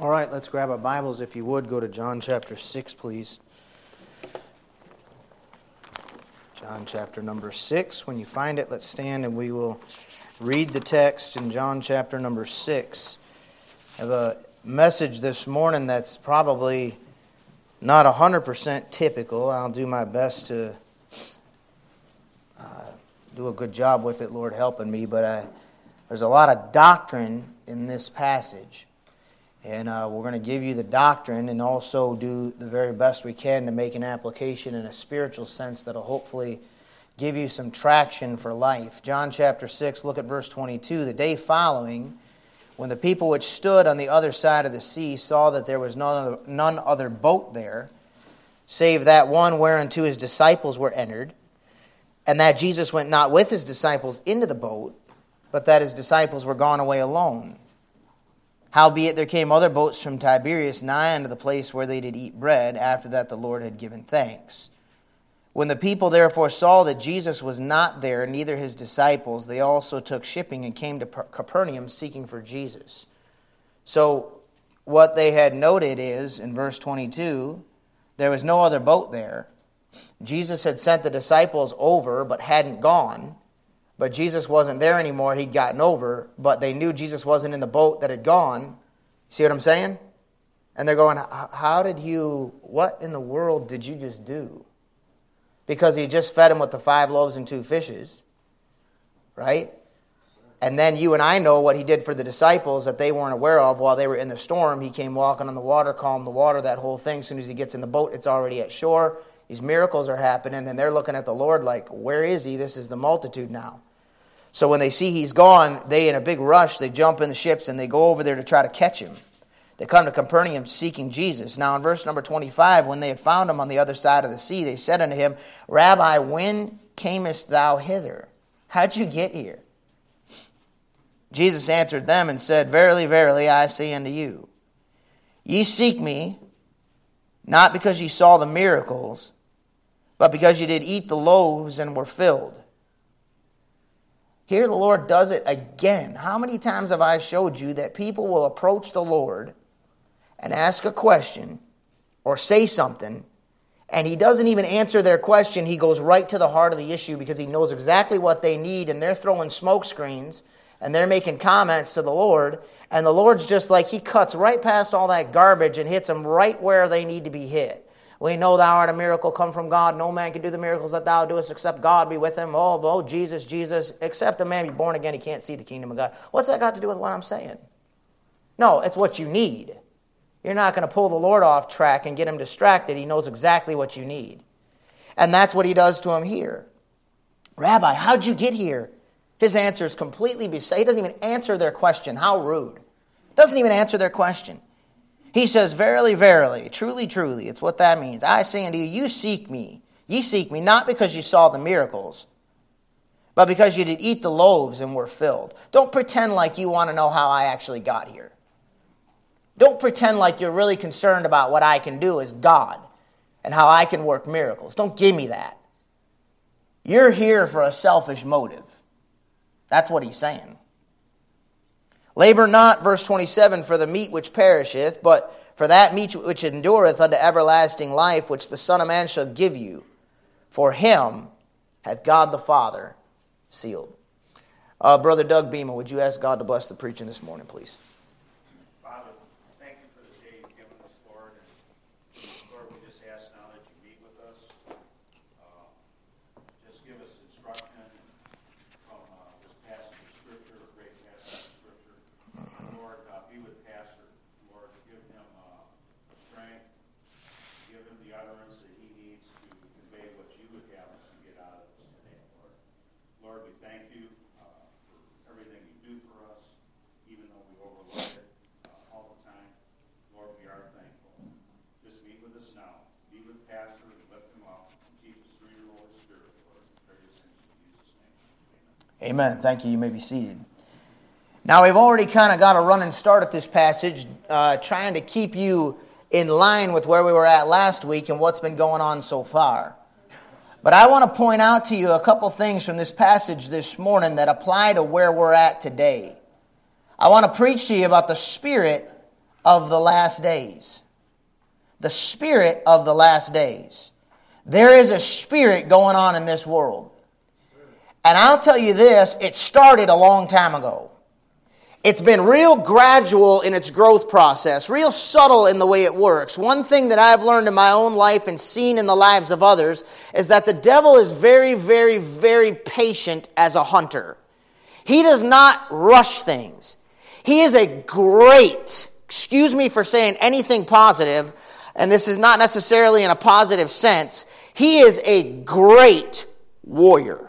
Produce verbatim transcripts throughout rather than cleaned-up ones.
All right, let's grab our Bibles. If you would, go to John chapter six, please. John chapter number six. When you find it, let's stand and we will read the text in John chapter number six. I have a message this morning that's probably not one hundred percent typical. I'll do my best to uh, do a good job with it, Lord helping me, but I, there's a lot of doctrine in this passage. And uh, we're going to give you the doctrine and also do the very best we can to make an application in a spiritual sense that will hopefully give you some traction for life. John chapter six, look at verse twenty-two. The day following, when the people which stood on the other side of the sea saw that there was none other, none other boat there, save that one whereunto his disciples were entered, and that Jesus went not with his disciples into the boat, but that his disciples were gone away alone. Howbeit there came other boats from Tiberias nigh unto the place where they did eat bread, after that the Lord had given thanks. When the people therefore saw that Jesus was not there, neither his disciples, they also took shipping and came to Capernaum seeking for Jesus. So what they had noted is, in verse twenty-two, there was no other boat there. Jesus had sent the disciples over, but hadn't gone. But Jesus wasn't there anymore. He'd gotten over. But they knew Jesus wasn't in the boat that had gone. See what I'm saying? And they're going, how did you, what in the world did you just do? Because he just fed them with the five loaves and two fishes. Right? And then you and I know what he did for the disciples that they weren't aware of while they were in the storm. He came walking on the water, calmed the water, that whole thing. As soon as he gets in the boat, it's already at shore. These miracles are happening, and they're looking at the Lord like, where is he? This is the multitude now. So when they see he's gone, they, in a big rush, they jump in the ships, and they go over there to try to catch him. They come to Capernaum seeking Jesus. Now in verse number twenty-five, when they had found him on the other side of the sea, they said unto him, Rabbi, when camest thou hither? How'd you get here? Jesus answered them and said, Verily, verily, I say unto you, ye seek me, not because ye saw the miracles, but because ye did eat the loaves and were filled. Here the Lord does it again. How many times have I showed you that people will approach the Lord and ask a question or say something, and he doesn't even answer their question. He goes right to the heart of the issue because he knows exactly what they need, and they're throwing smoke screens, and they're making comments to the Lord, and the Lord's just like, he cuts right past all that garbage and hits them right where they need to be hit. We know thou art a miracle come from God. No man can do the miracles that thou doest except God be with him. Oh, oh, Jesus, Jesus. Except a man be born again, he can't see the kingdom of God. What's that got to do with what I'm saying? No, it's what you need. You're not going to pull the Lord off track and get him distracted. He knows exactly what you need. And that's what he does to him here. Rabbi, how'd you get here? His answer is completely beside. He doesn't even answer their question. How rude. Doesn't even answer their question. He says, Verily, verily, truly, truly. It's what that means. I say unto you, you seek me. Ye seek me, not because you saw the miracles, but because you did eat the loaves and were filled. Don't pretend like you want to know how I actually got here. Don't pretend like you're really concerned about what I can do as God and how I can work miracles. Don't give me that. You're here for a selfish motive. That's what he's saying. Labor not, verse twenty-seven, for the meat which perisheth, but for that meat which endureth unto everlasting life, which the Son of Man shall give you. For him hath God the Father sealed. Uh, Brother Doug Beamer, would you ask God to bless the preaching this morning, please? Father, thank you for the day you've given us, Lord. And Lord, we just ask now that you meet with us. Uh, just give us instruction from uh, this passage of Scripture, a great passage of Scripture. Lord, uh, be with Pastor. Lord, give him uh, strength. Give him the utterance that he needs to convey what you would have us to get out of this today, Lord. Lord, we thank you uh, for everything you do for us, even though we overlook it uh, all the time. Lord, we are thankful. Just meet with us now. Be with Pastor and lift him up and teach us through your Holy Spirit, Lord. Pray this in Jesus' name. Amen. Amen. Thank you. You may be seated. Now, we've already kind of got a running start at this passage, uh, trying to keep you in line with where we were at last week and what's been going on so far. But I want to point out to you a couple things from this passage this morning that apply to where we're at today. I want to preach to you about the spirit of the last days. The spirit of the last days. There is a spirit going on in this world. And I'll tell you this, it started a long time ago. It's been real gradual in its growth process, real subtle in the way it works. One thing that I've learned in my own life and seen in the lives of others is that the devil is very, very, very patient as a hunter. He does not rush things. He is a great, excuse me for saying anything positive, and this is not necessarily in a positive sense, he is a great warrior.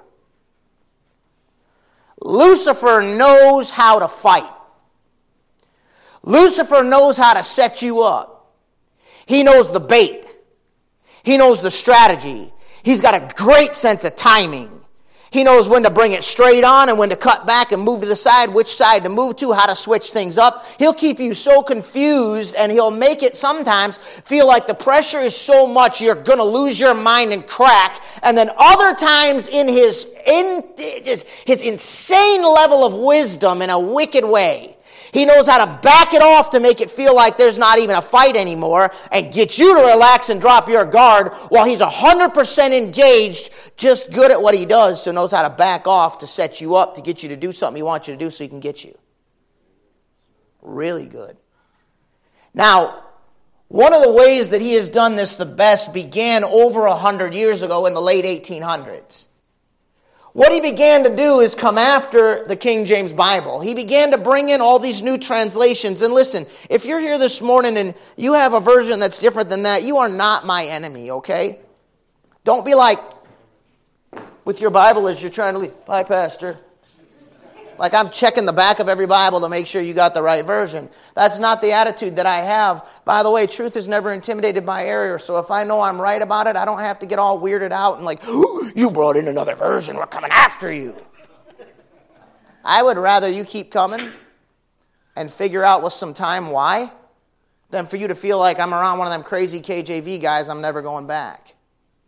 Lucifer knows how to fight. Lucifer knows how to set you up. He knows the bait. He knows the strategy. He's got a great sense of timing. He knows when to bring it straight on and when to cut back and move to the side, which side to move to, how to switch things up. He'll keep you so confused, and he'll make it sometimes feel like the pressure is so much you're going to lose your mind and crack. And then other times in his, in, his insane level of wisdom in a wicked way, he knows how to back it off to make it feel like there's not even a fight anymore and get you to relax and drop your guard while he's one hundred percent engaged, just good at what he does, so knows how to back off to set you up, to get you to do something he wants you to do so he can get you. Really good. Now, one of the ways that he has done this the best began over one hundred years ago in the late eighteen hundreds. What he began to do is come after the King James Bible. He began to bring in all these new translations. And listen, if you're here this morning and you have a version that's different than that, you are not my enemy, okay? Don't be like, with your Bible as you're trying to leave, bye, Pastor. Like I'm checking the back of every Bible to make sure you got the right version. That's not the attitude that I have. By the way, truth is never intimidated by error. So if I know I'm right about it, I don't have to get all weirded out and like, oh, you brought in another version. We're coming after you. I would rather you keep coming and figure out with some time why than for you to feel like I'm around one of them crazy K J V guys, I'm never going back.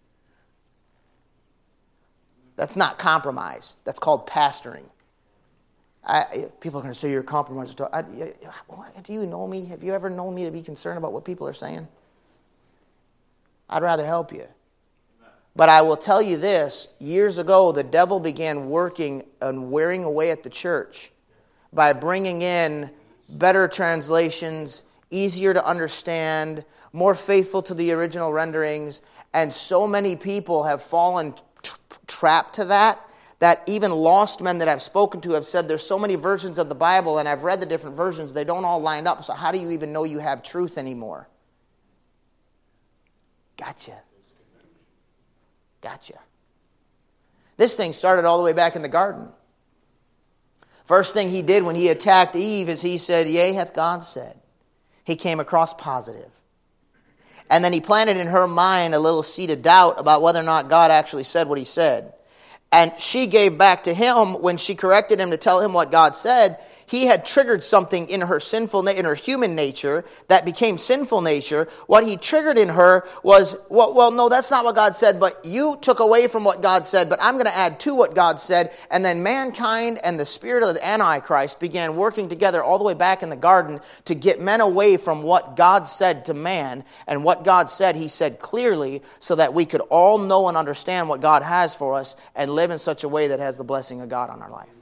That's not compromise. That's called pastoring. I, people are going to say you're a compromiser. I, I, do you know me? Have you ever known me to be concerned about what people are saying? I'd rather help you. But I will tell you this. Years ago, the devil began working and wearing away at the church by bringing in better translations, easier to understand, more faithful to the original renderings. And so many people have fallen tra- trapped to that. That even lost men that I've spoken to have said there's so many versions of the Bible and I've read the different versions, they don't all line up. So how do you even know you have truth anymore? Gotcha. Gotcha. This thing started all the way back in the garden. First thing he did when he attacked Eve is he said, yea, hath God said. He came across positive. And then he planted in her mind a little seed of doubt about whether or not God actually said what he said. And she gave back to him when she corrected him to tell him what God said. He had triggered something in her sinful, in her human nature that became sinful nature. What he triggered in her was, well, well, no, that's not what God said, but you took away from what God said, but I'm going to add to what God said. And then mankind and the spirit of the Antichrist began working together all the way back in the garden to get men away from what God said to man. And what God said, he said clearly so that we could all know and understand what God has for us and live in such a way that has the blessing of God on our life.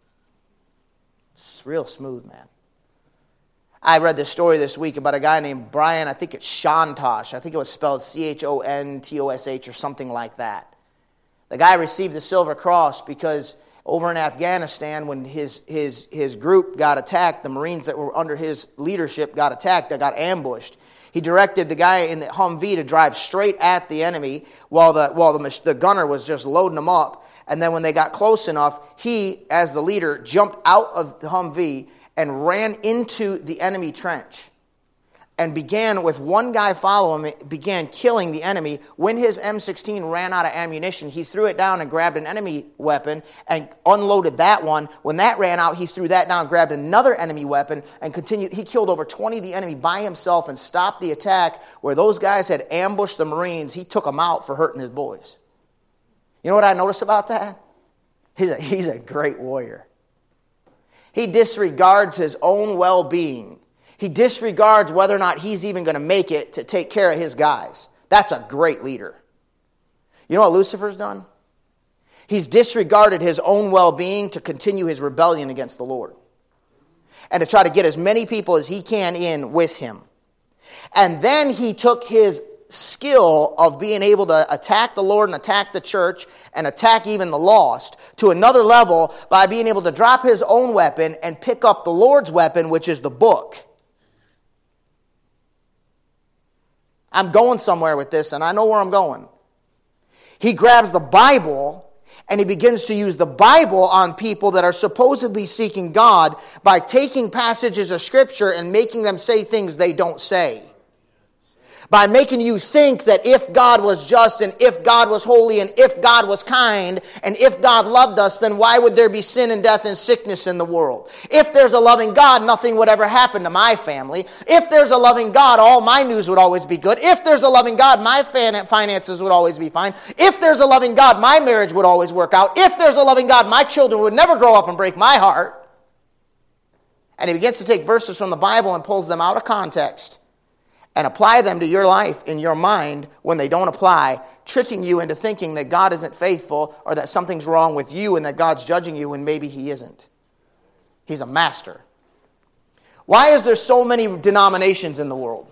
It's real smooth, man. I read this story this week about a guy named Brian, I think it's Chontosh. I think it was spelled C H O N T O S H or something like that. The guy received the Silver Cross because over in Afghanistan, when his, his, his group got attacked, the Marines that were under his leadership got attacked, they got ambushed. He directed the guy in the Humvee to drive straight at the enemy while the, while the, the gunner was just loading them up. And then when they got close enough, he, as the leader, jumped out of the Humvee and ran into the enemy trench and began, with one guy following him, began killing the enemy. When his M sixteen ran out of ammunition, he threw it down and grabbed an enemy weapon and unloaded that one. When that ran out, he threw that down, grabbed another enemy weapon, and continued. He killed over twenty of the enemy by himself and stopped the attack where those guys had ambushed the Marines. He took them out for hurting his boys. You know what I noticed about that? He's a, he's a great warrior. He disregards his own well-being. He disregards whether or not he's even going to make it to take care of his guys. That's a great leader. You know what Lucifer's done? He's disregarded his own well-being to continue his rebellion against the Lord, and to try to get as many people as he can in with him. And then he took his skill of being able to attack the Lord and attack the church and attack even the lost to another level by being able to drop his own weapon and pick up the Lord's weapon, which is the book. I'm going somewhere with this, and I know where I'm going. He grabs the Bible and he begins to use the Bible on people that are supposedly seeking God by taking passages of Scripture and making them say things they don't say. By making you think that if God was just and if God was holy and if God was kind and if God loved us, then why would there be sin and death and sickness in the world? If there's a loving God, nothing would ever happen to my family. If there's a loving God, all my news would always be good. If there's a loving God, my finances would always be fine. If there's a loving God, my marriage would always work out. If there's a loving God, my children would never grow up and break my heart. And he begins to take verses from the Bible and pulls them out of context and apply them to your life in your mind when they don't apply, tricking you into thinking that God isn't faithful or that something's wrong with you and that God's judging you when maybe he isn't. He's a master. Why is there so many denominations in the world?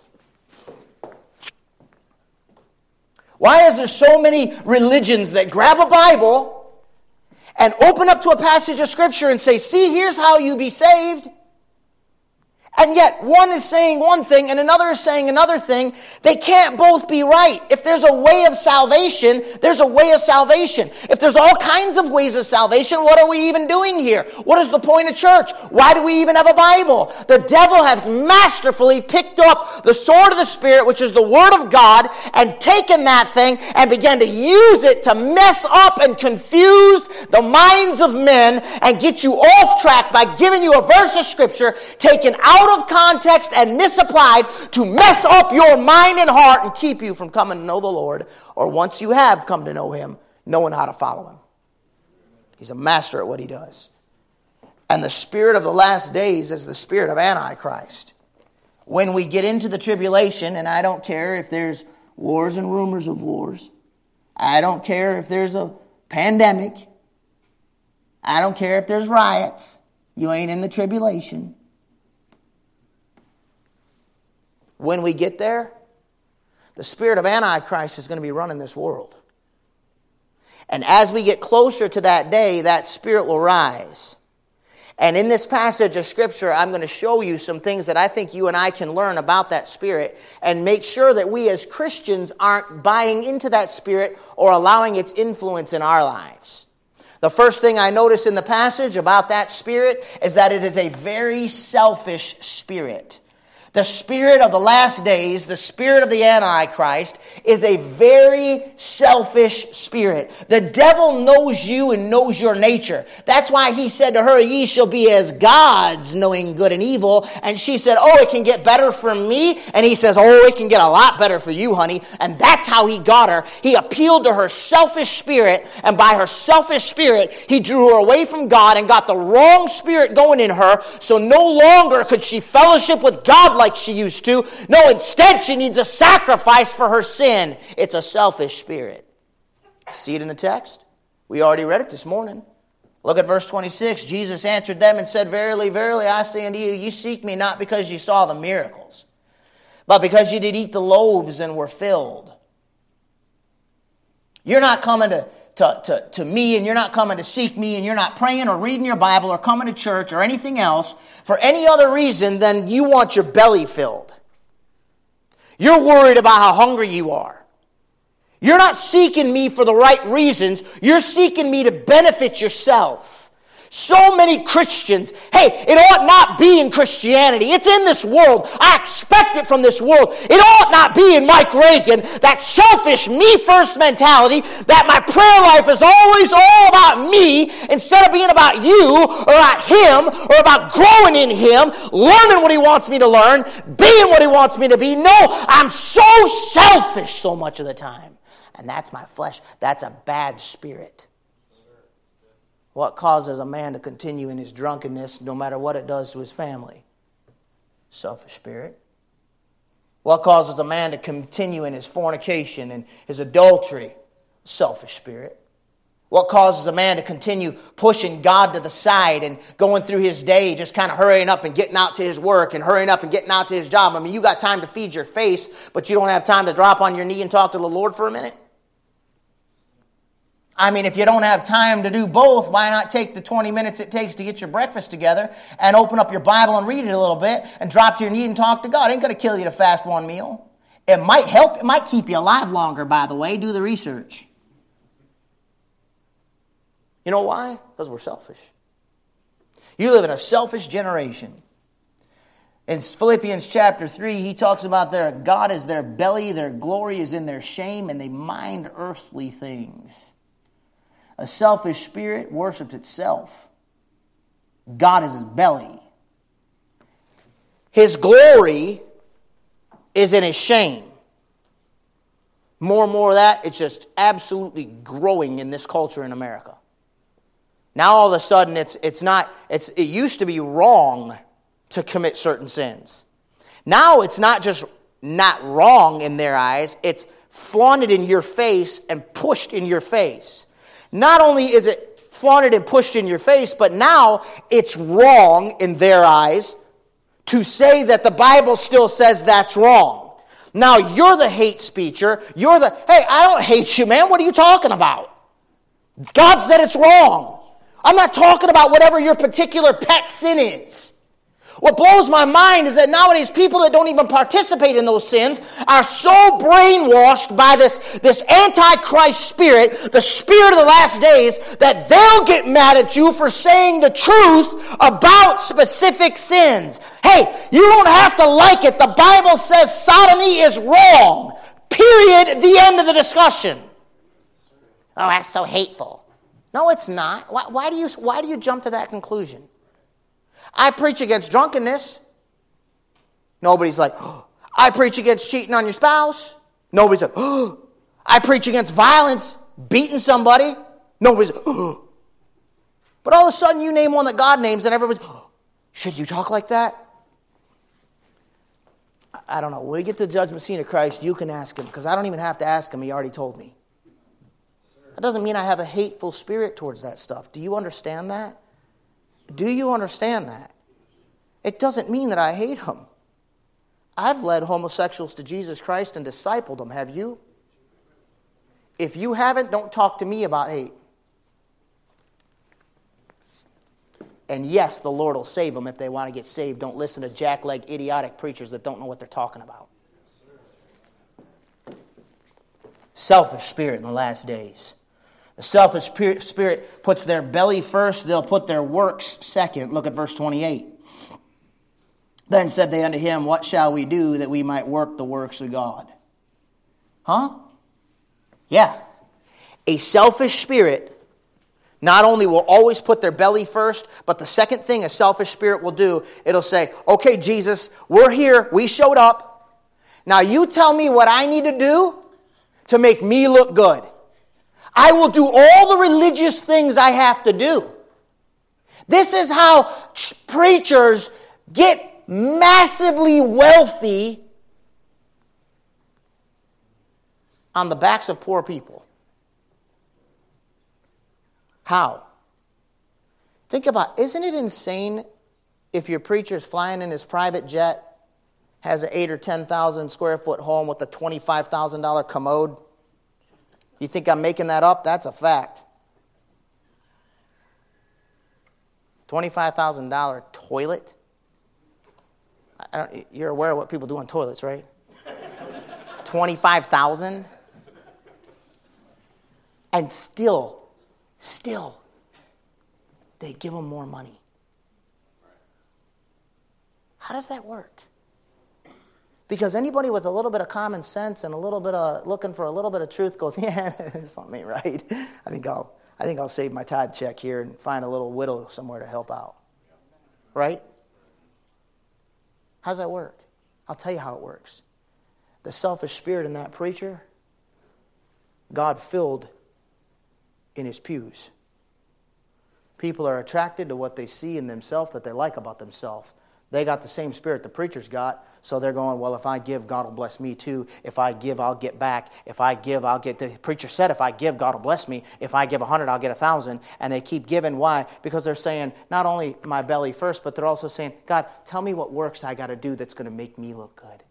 Why is there so many religions that grab a Bible and open up to a passage of Scripture and say, see, here's how you be saved? And yet, one is saying one thing and another is saying another thing. They can't both be right. If there's a way of salvation, there's a way of salvation. If there's all kinds of ways of salvation, what are we even doing here? What is the point of church? Why do we even have a Bible? The devil has masterfully picked up the sword of the Spirit, which is the Word of God, and taken that thing and began to use it to mess up and confuse the minds of men and get you off track by giving you a verse of Scripture taken out of context and misapplied to mess up your mind and heart and keep you from coming to know the Lord, or once you have come to know him, knowing how to follow him. He's a master at what he does. And the spirit of the last days is the spirit of Antichrist. When we get into the tribulation, and I don't care if there's wars and rumors of wars, I don't care if there's a pandemic, I don't care if there's riots, you ain't in the tribulation. When we get there, the spirit of Antichrist is going to be running this world. And as we get closer to that day, that spirit will rise. And in this passage of Scripture, I'm going to show you some things that I think you and I can learn about that spirit and make sure that we as Christians aren't buying into that spirit or allowing its influence in our lives. The first thing I notice in the passage about that spirit is that it is a very selfish spirit. The spirit of the last days, the spirit of the Antichrist, is a very selfish spirit. The devil knows you and knows your nature. That's why he said to her, ye shall be as gods, knowing good and evil. And she said, oh, it can get better for me. And he says, oh, it can get a lot better for you, honey. And that's how he got her. He appealed to her selfish spirit, and by her selfish spirit, he drew her away from God and got the wrong spirit going in her, so no longer could she fellowship with God like she used to. No, instead she needs a sacrifice for her sin. It's a selfish spirit. See it in the text? We already read it this morning. Look at verse twenty-six. Jesus answered them and said, verily, verily, I say unto you, ye seek me not because ye saw the miracles, but because ye did eat the loaves and were filled. You're not coming to To, to, to me, and you're not coming to seek me, and you're not praying or reading your Bible or coming to church or anything else for any other reason than you want your belly filled. You're worried about how hungry you are. You're not seeking me for the right reasons. You're seeking me to benefit yourself. So many Christians, hey, it ought not be in Christianity. It's in this world. I expect it from this world. It ought not be in Mike Reagan, that selfish me-first mentality, that my prayer life is always all about me instead of being about you or about him or about growing in him, learning what he wants me to learn, being what he wants me to be. No, I'm so selfish so much of the time. And that's my flesh. That's a bad spirit. What causes a man to continue in his drunkenness no matter what it does to his family? Selfish spirit. What causes a man to continue in his fornication and his adultery? Selfish spirit. What causes a man to continue pushing God to the side and going through his day, just kind of hurrying up and getting out to his work and hurrying up and getting out to his job? I mean, you got time to feed your face, but you don't have time to drop on your knee and talk to the Lord for a minute? I mean, if you don't have time to do both, why not take the twenty minutes it takes to get your breakfast together and open up your Bible and read it a little bit and drop to your knee and talk to God? It ain't going to kill you to fast one meal. It might help. It might keep you alive longer, by the way. Do the research. You know why? Because we're selfish. You live in a selfish generation. In Philippians chapter three, he talks about their God is their belly, their glory is in their shame, and they mind earthly things. A selfish spirit worships itself. God is his belly. His glory is in his shame. More and more of that, it's just absolutely growing in this culture in America. Now all of a sudden, it's it's not. It's it used to be wrong to commit certain sins. Now it's not just not wrong in their eyes; it's flaunted in your face and pushed in your face. Not only is it flaunted and pushed in your face, but now it's wrong in their eyes to say that the Bible still says that's wrong. Now you're the hate speaker. You're the hey, I don't hate you, man. What are you talking about? God said it's wrong. I'm not talking about whatever your particular pet sin is. What blows my mind is that nowadays people that don't even participate in those sins are so brainwashed by this, this antichrist spirit, the spirit of the last days, that they'll get mad at you for saying the truth about specific sins. Hey, you don't have to like it. The Bible says sodomy is wrong. Period. The end of the discussion. Oh, that's so hateful. No, it's not. Why, why do you, why do you jump to that conclusion? I preach against drunkenness. Nobody's like, oh, I preach against cheating on your spouse. Nobody's like, oh, I preach against violence, beating somebody. Nobody's like, oh. But all of a sudden you name one that God names and everybody's, oh, should you talk like that? I don't know. When we get to the judgment seat of Christ, you can ask him, because I don't even have to ask him. He already told me. That doesn't mean I have a hateful spirit towards that stuff. Do you understand that? Do you understand that? It doesn't mean that I hate them. I've led homosexuals to Jesus Christ and discipled them. Have you? If you haven't, don't talk to me about hate. And yes, the Lord will save them if they want to get saved. Don't listen to jackleg, idiotic preachers that don't know what they're talking about. Selfish spirit in the last days. The selfish spirit puts their belly first, they'll put their works second. Look at verse twenty-eight. Then said they unto him, what shall we do that we might work the works of God? Huh? Yeah. A selfish spirit not only will always put their belly first, but the second thing a selfish spirit will do, it'll say, okay, Jesus, we're here, we showed up. Now you tell me what I need to do to make me look good. I will do all the religious things I have to do. This is how preachers get massively wealthy on the backs of poor people. How? Think about, isn't it insane if your preacher's flying in his private jet, has an eight or ten thousand square foot home with a twenty-five thousand dollars commode? You think I'm making that up? That's a fact. twenty-five thousand dollars toilet? I don't, you're aware of what people do on toilets, right? twenty-five thousand dollars? And still, still, they give them more money. How does that work? Because anybody with a little bit of common sense and a little bit of looking for a little bit of truth goes, yeah, something ain't right. I think I'll I think I'll save my tithe check here and find a little widow somewhere to help out. Right? How does that work? I'll tell you how it works. The selfish spirit in that preacher, God filled in his pews. People are attracted to what they see in themselves that they like about themselves. They got the same spirit the preachers got, so they're going, well, if I give, God will bless me too. If I give, I'll get back. If I give, I'll get... The preacher said, if I give, God will bless me. If I give a hundred, I'll get a thousand. And they keep giving. Why? Because they're saying, not only my belly first, but they're also saying, God, tell me what works I got to do that's going to make me look good.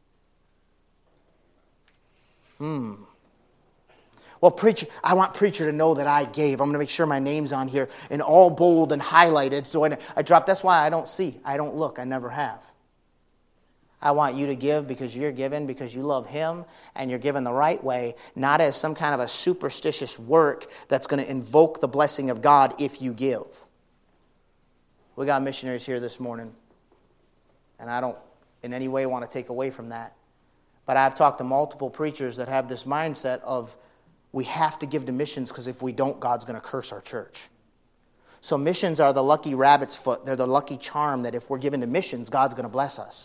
Hmm. Well, preacher, I want preacher to know that I gave. I'm going to make sure my name's on here in all bold and highlighted. So when I drop, that's why I don't see. I don't look. I never have. I want you to give because you're giving, because you love Him, and you're giving the right way, not as some kind of a superstitious work that's going to invoke the blessing of God if you give. We got missionaries here this morning, and I don't in any way want to take away from that. But I've talked to multiple preachers that have this mindset of, we have to give to missions because if we don't, God's going to curse our church. So missions are the lucky rabbit's foot. They're the lucky charm that if we're given to missions, God's going to bless us.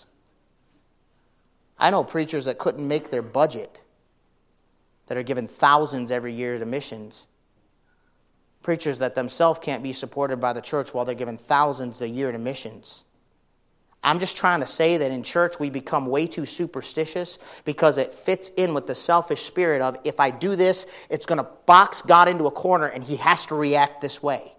I know preachers that couldn't make their budget that are given thousands every year to missions. Preachers that themselves can't be supported by the church while they're given thousands a year to missions. I'm just trying to say that in church we become way too superstitious because it fits in with the selfish spirit of, if I do this, it's going to box God into a corner and He has to react this way.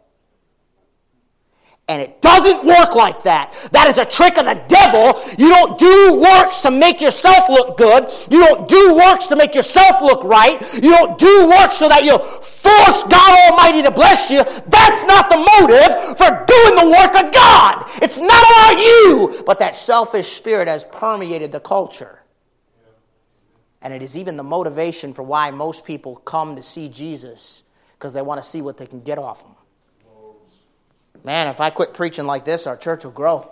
And it doesn't work like that. That is a trick of the devil. You don't do works to make yourself look good. You don't do works to make yourself look right. You don't do works so that you'll force God Almighty to bless you. That's not the motive for doing the work of God. It's not about you. But that selfish spirit has permeated the culture. And it is even the motivation for why most people come to see Jesus, because they want to see what they can get off Him. Man, if I quit preaching like this, our church will grow.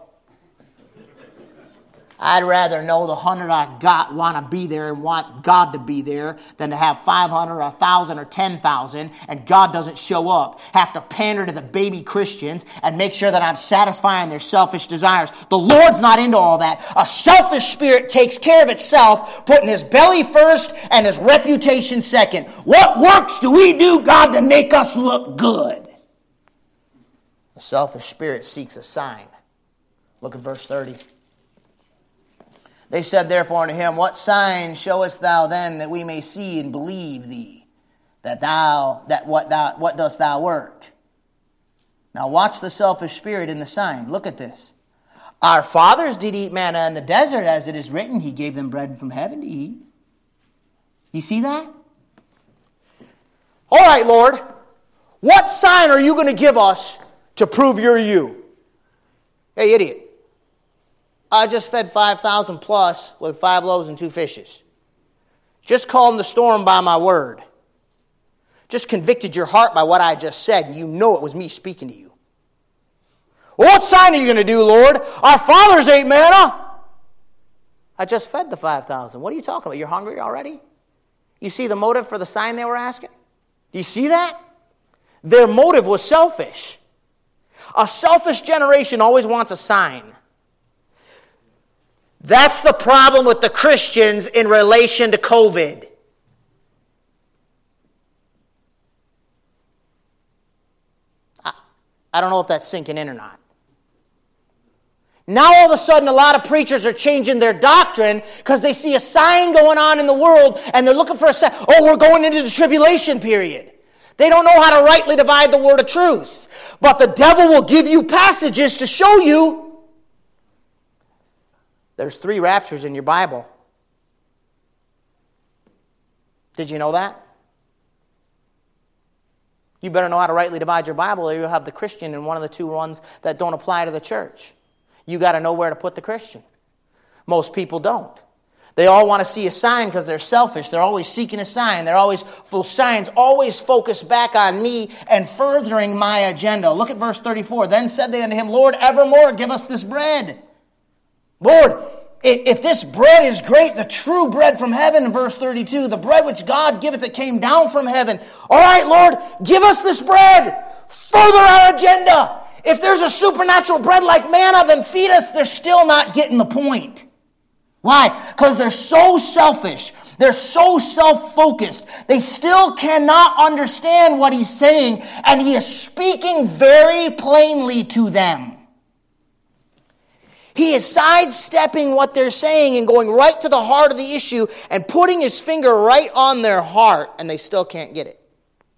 I'd rather know the hundred I got want to be there and want God to be there than to have five hundred or one thousand or ten thousand and God doesn't show up. Have to pander to the baby Christians and make sure that I'm satisfying their selfish desires. The Lord's not into all that. A selfish spirit takes care of itself, putting his belly first and his reputation second. What works do we do, God, to make us look good? The selfish spirit seeks a sign. Look at verse thirty. They said therefore unto him, what sign showest thou then that we may see and believe thee? That thou, that what thou, what dost thou work? Now watch the selfish spirit in the sign. Look at this. Our fathers did eat manna in the desert, as it is written, He gave them bread from heaven to eat. You see that? All right, Lord, what sign are you going to give us to prove you're you? Hey, idiot. I just fed five thousand plus with five loaves and two fishes. Just calmed the storm by my word. Just convicted your heart by what I just said, and you know it was me speaking to you. Well, what sign are you going to do, Lord? Our fathers ate manna. I just fed the five thousand. What are you talking about? You're hungry already? You see the motive for the sign they were asking? Do you see that? Their motive was selfish. A selfish generation always wants a sign. That's the problem with the Christians in relation to COVID. I, I don't know if that's sinking in or not. Now all of a sudden a lot of preachers are changing their doctrine because they see a sign going on in the world and they're looking for a sign. Oh, we're going into the tribulation period. They don't know how to rightly divide the word of truth. But the devil will give you passages to show you there's three raptures in your Bible. Did you know that? You better know how to rightly divide your Bible or you'll have the Christian in one of the two ones that don't apply to the church. You got to know where to put the Christian. Most people don't. They all want to see a sign because they're selfish. They're always seeking a sign. They're always full signs, always focused back on me and furthering my agenda. Look at verse thirty-four. Then said they unto him, Lord, evermore give us this bread. Lord, if this bread is great, the true bread from heaven, in verse thirty-two, the bread which God giveth that came down from heaven. All right, Lord, give us this bread. Further our agenda. If there's a supernatural bread like manna, then feed us. They're still not getting the point. Why? Because they're so selfish. They're so self-focused. They still cannot understand what he's saying, and he is speaking very plainly to them. He is sidestepping what they're saying and going right to the heart of the issue and putting his finger right on their heart, and they still can't get it.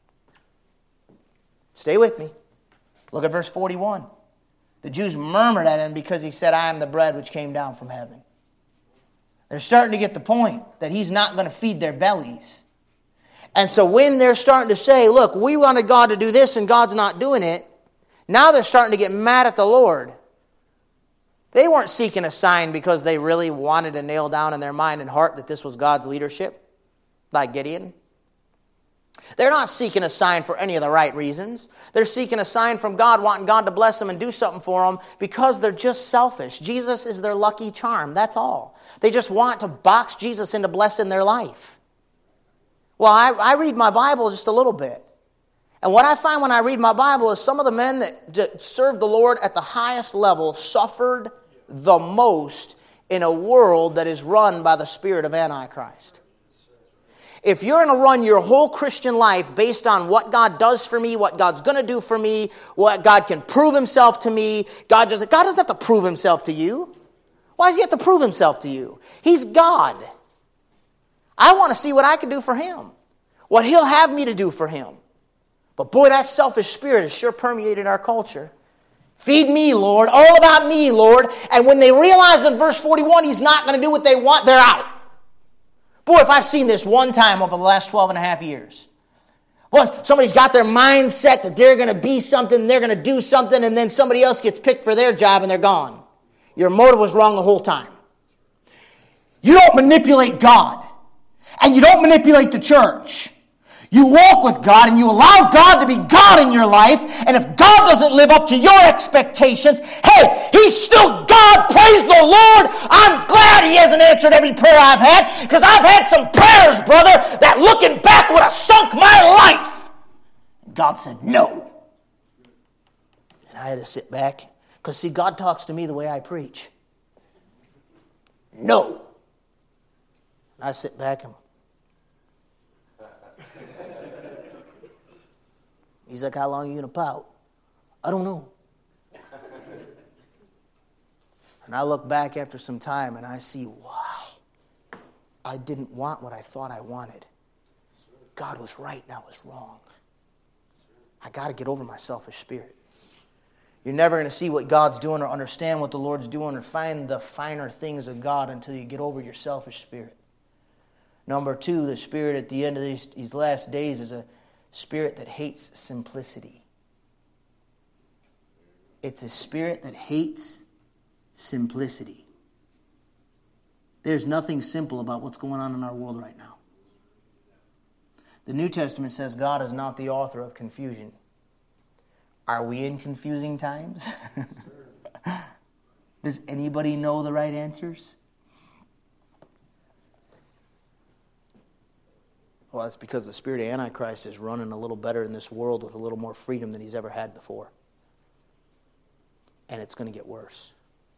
Stay with me. Look at verse forty-one. The Jews murmured at him because he said, I am the bread which came down from heaven. They're starting to get the point that he's not going to feed their bellies. And so when they're starting to say, look, we wanted God to do this and God's not doing it, now they're starting to get mad at the Lord. They weren't seeking a sign because they really wanted to nail down in their mind and heart that this was God's leadership, like Gideon. They're not seeking a sign for any of the right reasons. They're seeking a sign from God, wanting God to bless them and do something for them because they're just selfish. Jesus is their lucky charm, that's all. They just want to box Jesus into blessing their life. Well, I, I read my Bible just a little bit. And what I find when I read my Bible is some of the men that d- served the Lord at the highest level suffered the most in a world that is run by the spirit of Antichrist. If you're going to run your whole Christian life based on what God does for me, what God's going to do for me, what God can prove himself to me, God doesn't, God doesn't have to prove himself to you. Why does he have to prove himself to you? He's God. I want to see what I can do for him, what he'll have me to do for him. But boy, that selfish spirit has sure permeated our culture. Feed me, Lord. All about me, Lord. And when they realize in verse forty-one he's not going to do what they want, they're out. Boy, if I've seen this one time over the last twelve and a half years. Well, somebody's got their mindset that they're going to be something, they're going to do something, and then somebody else gets picked for their job and they're gone. Your motive was wrong the whole time. You don't manipulate God. And you don't manipulate the church. You walk with God and you allow God to be God in your life. And if God doesn't live up to your expectations, hey, he's still God. Praise the Lord. I'm glad he hasn't answered every prayer I've had, because I've had some prayers, brother, that looking back would have sunk my life. And God said no. And I had to sit back, because see, God talks to me the way I preach. No. And I sit back and he's like, how long are you going to pout? I don't know. And I look back after some time and I see, wow, I didn't want what I thought I wanted. God was right and I was wrong. I got to get over my selfish spirit. You're never going to see what God's doing or understand what the Lord's doing or find the finer things of God until you get over your selfish spirit. Number two, the spirit at the end of these, these last days is a spirit that hates simplicity. It's a spirit that hates simplicity. There's nothing simple about what's going on in our world right now. The New Testament says God is not the author of confusion. Are we in confusing times? Does anybody know the right answers? Well, that's because the spirit of Antichrist is running a little better in this world with a little more freedom than he's ever had before. And it's going to get worse.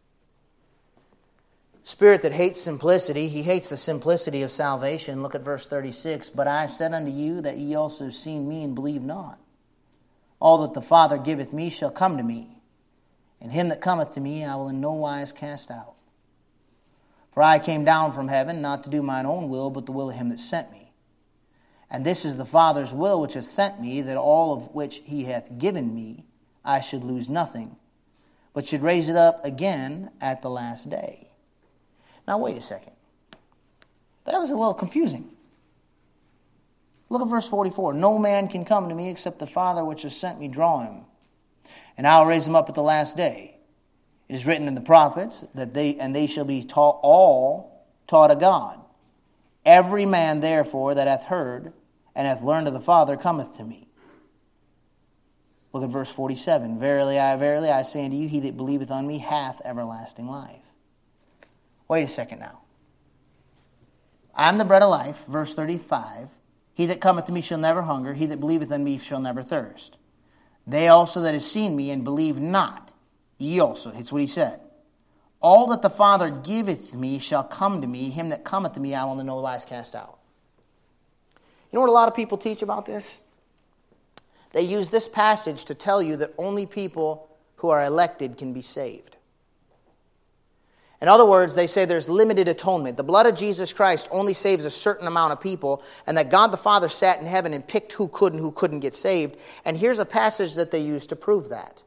Spirit that hates simplicity, he hates the simplicity of salvation. Look at verse thirty-six. But I said unto you that ye also have seen me and believe not. All that the Father giveth me shall come to me, and him that cometh to me I will in no wise cast out. For I came down from heaven not to do mine own will, but the will of him that sent me. And this is the Father's will which hath sent me, that all of which he hath given me I should lose nothing, but should raise it up again at the last day. Now wait a second. That was a little confusing. Look at verse forty-four. No man can come to me except the Father which has sent me draw him, and I will raise him up at the last day. It is written in the prophets that they and they shall be taught all taught of God. Every man therefore that hath heard and hath learned of the Father cometh to me. Look at verse forty-seven. Verily, I, verily, I say unto you, he that believeth on me hath everlasting life. Wait a second now. I am the bread of life, verse thirty-five. He that cometh to me shall never hunger. He that believeth on me shall never thirst. They also that have seen me and believe not, ye also. It's what he said. All that the Father giveth me shall come to me. Him that cometh to me I will in no wise cast out. You know what a lot of people teach about this? They use this passage to tell you that only people who are elected can be saved. In other words, they say there's limited atonement. The blood of Jesus Christ only saves a certain amount of people, and that God the Father sat in heaven and picked who could and who couldn't get saved. And here's a passage that they use to prove that.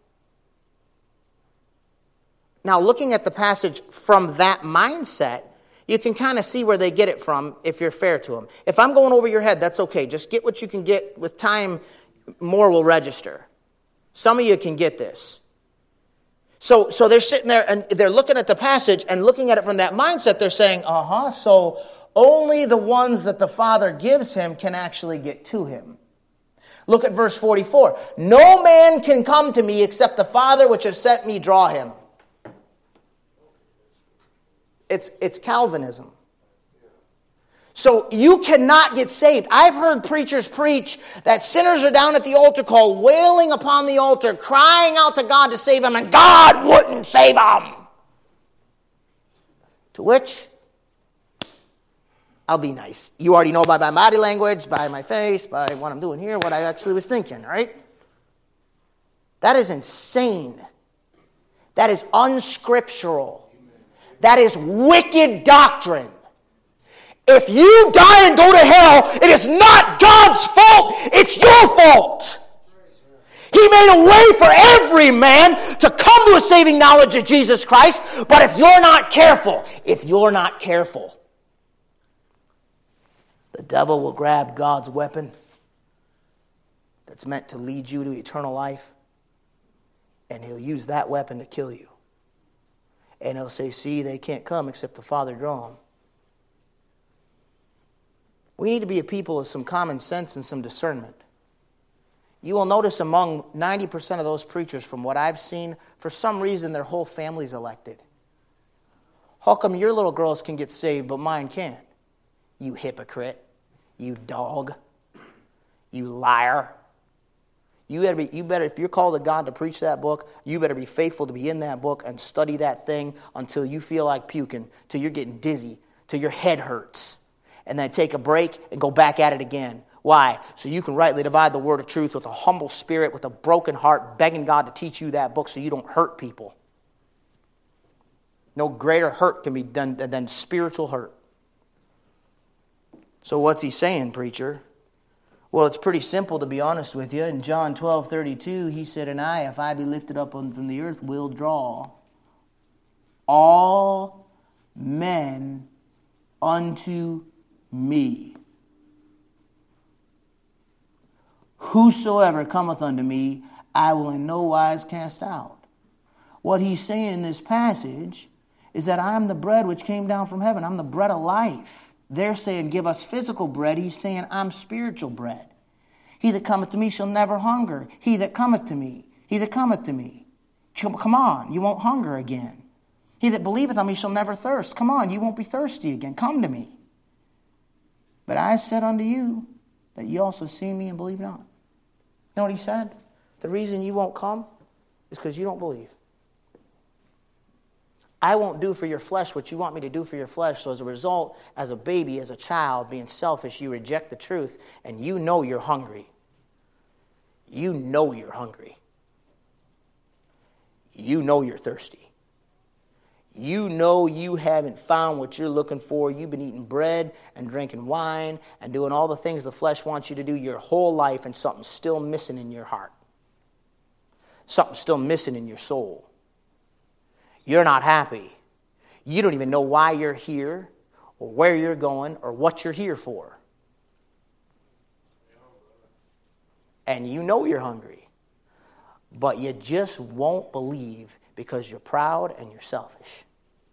Now, looking at the passage from that mindset, you can kind of see where they get it from if you're fair to them. If I'm going over your head, that's okay. Just get what you can get. With time, more will register. Some of you can get this. So, so they're sitting there and they're looking at the passage and looking at it from that mindset. They're saying, uh-huh, so only the ones that the Father gives him can actually get to him. Look at verse forty-four. No man can come to me except the Father which has sent me draw him. It's, it's Calvinism. So you cannot get saved. I've heard preachers preach that sinners are down at the altar call, wailing upon the altar, crying out to God to save them, and God wouldn't save them. To which, I'll be nice. You already know by my body language, by my face, by what I'm doing here, what I actually was thinking, right? That is insane. That is unscriptural. That is wicked doctrine. If you die and go to hell, it is not God's fault, it's your fault. He made a way for every man to come to a saving knowledge of Jesus Christ, but if you're not careful, if you're not careful, the devil will grab God's weapon that's meant to lead you to eternal life, and he'll use that weapon to kill you. And he'll say, see, they can't come except the Father draw them. We need to be a people of some common sense and some discernment. You will notice among ninety percent of those preachers, from what I've seen, for some reason their whole family's elected. How come your little girls can get saved but mine can't? You hypocrite. You dog. You liar. You better be, you better, if you're called to God to preach that book, you better be faithful to be in that book and study that thing until you feel like puking, till you're getting dizzy, till your head hurts. And then take a break and go back at it again. Why? So you can rightly divide the word of truth with a humble spirit, with a broken heart, begging God to teach you that book so you don't hurt people. No greater hurt can be done than spiritual hurt. So what's he saying, preacher? Well, it's pretty simple, to be honest with you. In John twelve thirty-two, he said, and I, if I be lifted up from the earth, will draw all men unto me. Whosoever cometh unto me, I will in no wise cast out. What he's saying in this passage is that I'm the bread which came down from heaven. I'm the bread of life. They're saying, give us physical bread. He's saying, I'm spiritual bread. He that cometh to me shall never hunger. He that cometh to me, he that cometh to me. Come on, you won't hunger again. He that believeth on me shall never thirst. Come on, you won't be thirsty again. Come to me. But I said unto you that ye also see me and believe not. You know what he said? The reason you won't come is because you don't believe. I won't do for your flesh what you want me to do for your flesh. So as a result, as a baby, as a child, being selfish, you reject the truth, and you know you're hungry. You know you're hungry. You know you're thirsty. You know you haven't found what you're looking for. You've been eating bread and drinking wine and doing all the things the flesh wants you to do your whole life, and something's still missing in your heart. Something's still missing in your soul. You're not happy. You don't even know why you're here or where you're going or what you're here for. And you know you're hungry. But you just won't believe because you're proud and you're selfish.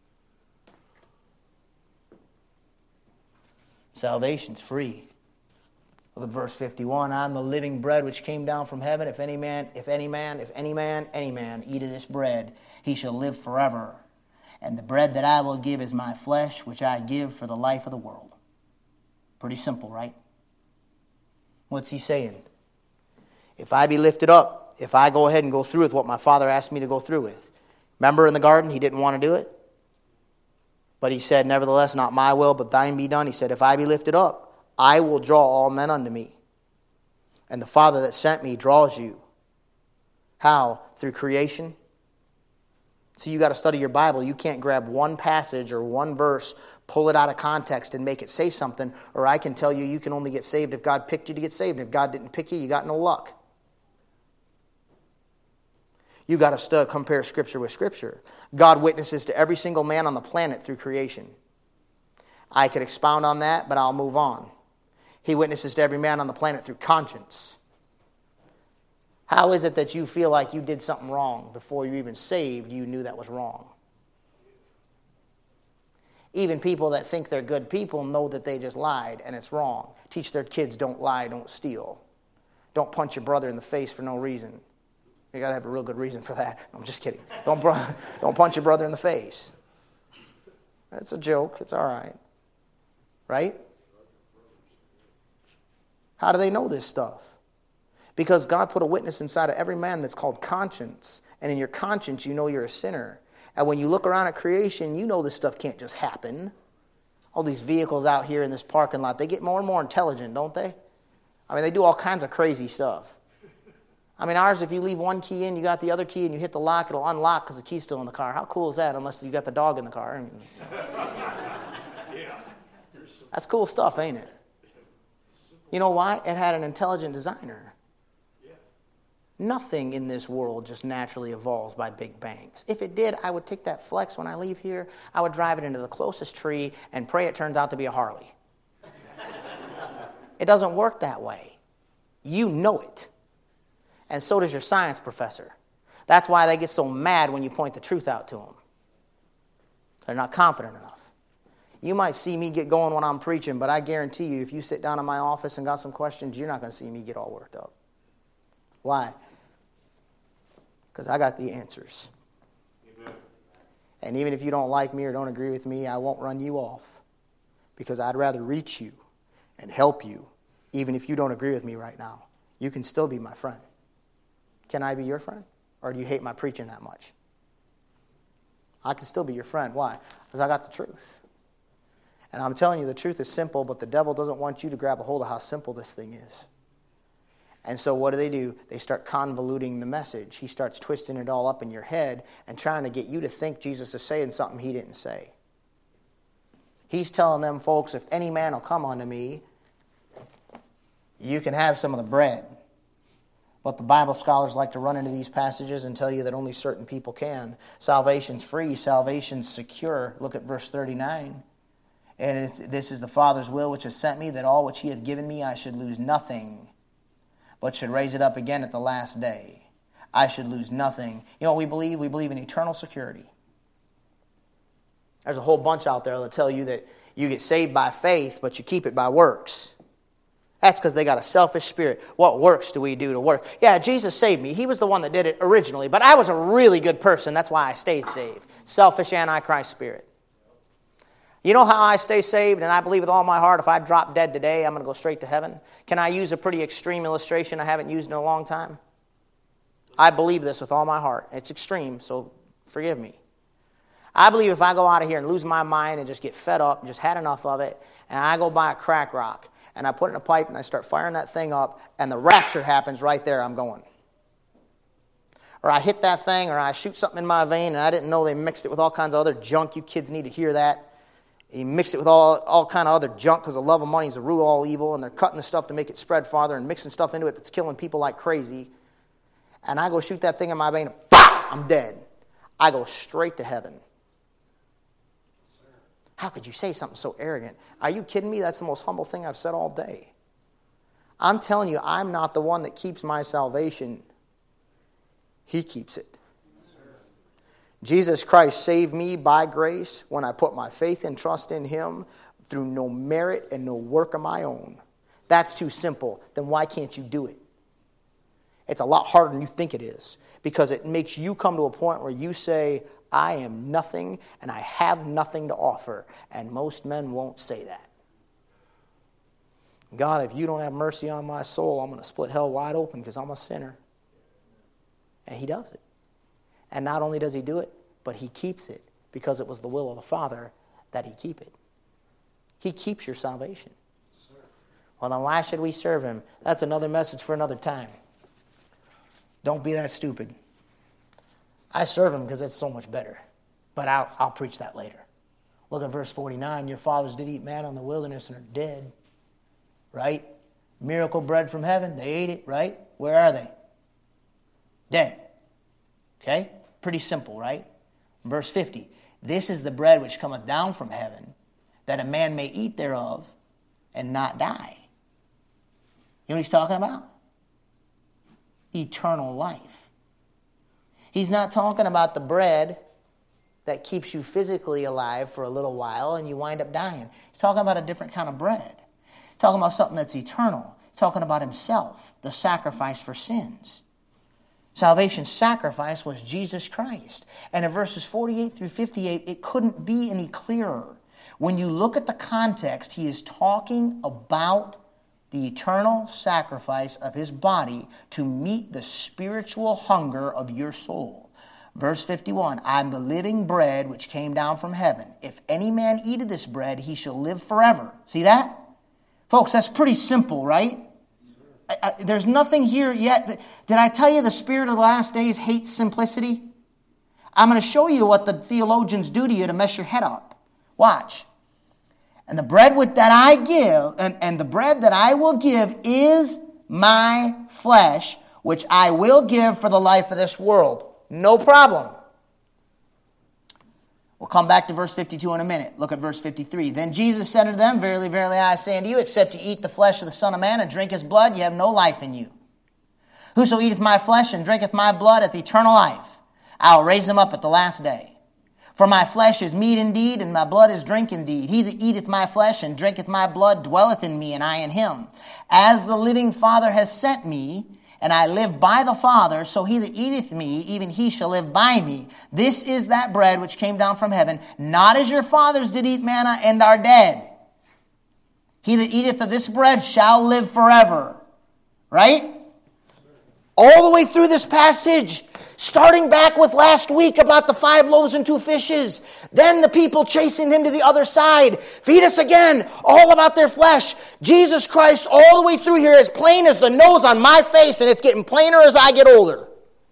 Salvation's free. Look at verse fifty-one. I'm the living bread which came down from heaven. If any man, if any man, if any man, any man eat of this bread, he shall live forever. And the bread that I will give is my flesh, which I give for the life of the world. Pretty simple, right? What's he saying? If I be lifted up, if I go ahead and go through with what my Father asked me to go through with. Remember in the garden, he didn't want to do it? But he said, nevertheless, not my will, but thine be done. He said, if I be lifted up, I will draw all men unto me. And the Father that sent me draws you. How? Through creation? So you got to study your Bible. You can't grab one passage or one verse, pull it out of context and make it say something, or I can tell you you can only get saved if God picked you to get saved. If God didn't pick you, you got no luck. You got to stu- compare Scripture with Scripture. God witnesses to every single man on the planet through creation. I could expound on that, but I'll move on. He witnesses to every man on the planet through conscience. How is it that you feel like you did something wrong before you even saved, you knew that was wrong? Even people that think they're good people know that they just lied and it's wrong. Teach their kids, don't lie, don't steal. Don't punch your brother in the face for no reason. You got to have a real good reason for that. I'm just kidding. Don't, bro- don't punch your brother in the face. That's a joke. It's all right. Right? How do they know this stuff? Because God put a witness inside of every man that's called conscience. And in your conscience, you know you're a sinner. And when you look around at creation, you know this stuff can't just happen. All these vehicles out here in this parking lot, they get more and more intelligent, don't they? I mean, they do all kinds of crazy stuff. I mean, ours, if you leave one key in, you got the other key, and you hit the lock, it'll unlock because the key's still in the car. How cool is that, unless you got the dog in the car? That's cool stuff, ain't it? You know why? It had an intelligent designer. Nothing in this world just naturally evolves by big bangs. If it did, I would take that Flex when I leave here, I would drive it into the closest tree and pray it turns out to be a Harley. It doesn't work that way. You know it. And so does your science professor. That's why they get so mad when you point the truth out to them. They're not confident enough. You might see me get going when I'm preaching, but I guarantee you, if you sit down in my office and got some questions, you're not going to see me get all worked up. Why? Because I got the answers. Amen. And even if you don't like me or don't agree with me, I won't run you off. Because I'd rather reach you and help you, even if you don't agree with me right now. You can still be my friend. Can I be your friend? Or do you hate my preaching that much? I can still be your friend. Why? Because I got the truth. And I'm telling you, the truth is simple, but the devil doesn't want you to grab a hold of how simple this thing is. And so what do they do? They start convoluting the message. He starts twisting it all up in your head and trying to get you to think Jesus is saying something he didn't say. He's telling them, folks, if any man will come unto me, you can have some of the bread. But the Bible scholars like to run into these passages and tell you that only certain people can. Salvation's free. Salvation's secure. Look at verse thirty-nine. And it's, this is the Father's will which has sent me, that all which he hath given me I should lose nothing, but should raise it up again at the last day. I should lose nothing. You know what we believe? We believe in eternal security. There's a whole bunch out there that tell you that you get saved by faith, but you keep it by works. That's because they got a selfish spirit. What works do we do to work? Yeah, Jesus saved me. He was the one that did it originally, but I was a really good person. That's why I stayed saved. Selfish Antichrist spirit. You know how I stay saved, and I believe with all my heart if I drop dead today, I'm going to go straight to heaven? Can I use a pretty extreme illustration I haven't used in a long time? I believe this with all my heart. It's extreme, so forgive me. I believe if I go out of here and lose my mind and just get fed up and just had enough of it, and I go buy a crack rock, and I put it in a pipe and I start firing that thing up, and the rapture happens right there, I'm going. Or I hit that thing, or I shoot something in my vein, and I didn't know they mixed it with all kinds of other junk. You kids need to hear that. You mix it with all, all kind of other junk because the love of money is the root of all evil, and they're cutting the stuff to make it spread farther and mixing stuff into it that's killing people like crazy. And I go shoot that thing in my vein, and bah, I'm dead. I go straight to heaven. How could you say something so arrogant? Are you kidding me? That's the most humble thing I've said all day. I'm telling you, I'm not the one that keeps my salvation. He keeps it. Jesus Christ saved me by grace when I put my faith and trust in him through no merit and no work of my own. That's too simple. Then why can't you do it? It's a lot harder than you think it is, because it makes you come to a point where you say, I am nothing and I have nothing to offer. And most men won't say that. God, if you don't have mercy on my soul, I'm going to split hell wide open because I'm a sinner. And he does it. And not only does he do it, but he keeps it because it was the will of the Father that he keep it. He keeps your salvation. Well, then why should we serve him? That's another message for another time. Don't be that stupid. I serve him because it's so much better. But I'll, I'll preach that later. Look at verse forty-nine. Your fathers did eat manna in the wilderness and are dead. Right? Miracle bread from heaven. They ate it, right? Where are they? Dead. Okay? Pretty simple, right? Verse fifty. This is the bread which cometh down from heaven, that a man may eat thereof and not die. You know what he's talking about? Eternal life. He's not talking about the bread that keeps you physically alive for a little while and you wind up dying. He's talking about a different kind of bread. He's talking about something that's eternal. He's talking about himself, the sacrifice for sins. Salvation's sacrifice was Jesus Christ. And in verses forty-eight through fifty-eight, it couldn't be any clearer. When you look at the context, he is talking about the eternal sacrifice of his body to meet the spiritual hunger of your soul. Verse fifty-one, I am the living bread which came down from heaven. If any man eat of this bread, he shall live forever. See that? Folks, that's pretty simple, right? I, I, there's nothing here yet. That, did I tell you the spirit of the last days hates simplicity? I'm going to show you what the theologians do to you to mess your head up. Watch. And the bread that I give, and, and the bread that I will give is my flesh, which I will give for the life of this world. No problem. We'll come back to verse fifty-two in a minute. Look at verse fifty-three. Then Jesus said unto them, Verily, verily, I say unto you, except you eat the flesh of the Son of Man and drink his blood, you have no life in you. Whoso eateth my flesh and drinketh my blood hath eternal life. I will raise him up at the last day. For my flesh is meat indeed, and my blood is drink indeed. He that eateth my flesh and drinketh my blood dwelleth in me, and I in him. As the living Father has sent me, and I live by the Father, so he that eateth me, even he shall live by me. This is that bread which came down from heaven, not as your fathers did eat manna and are dead. He that eateth of this bread shall live forever. Right? All the way through this passage, starting back with last week about the five loaves and two fishes. Then the people chasing him to the other side. Feed us again. All about their flesh. Jesus Christ all the way through here as plain as the nose on my face, and it's getting plainer as I get older.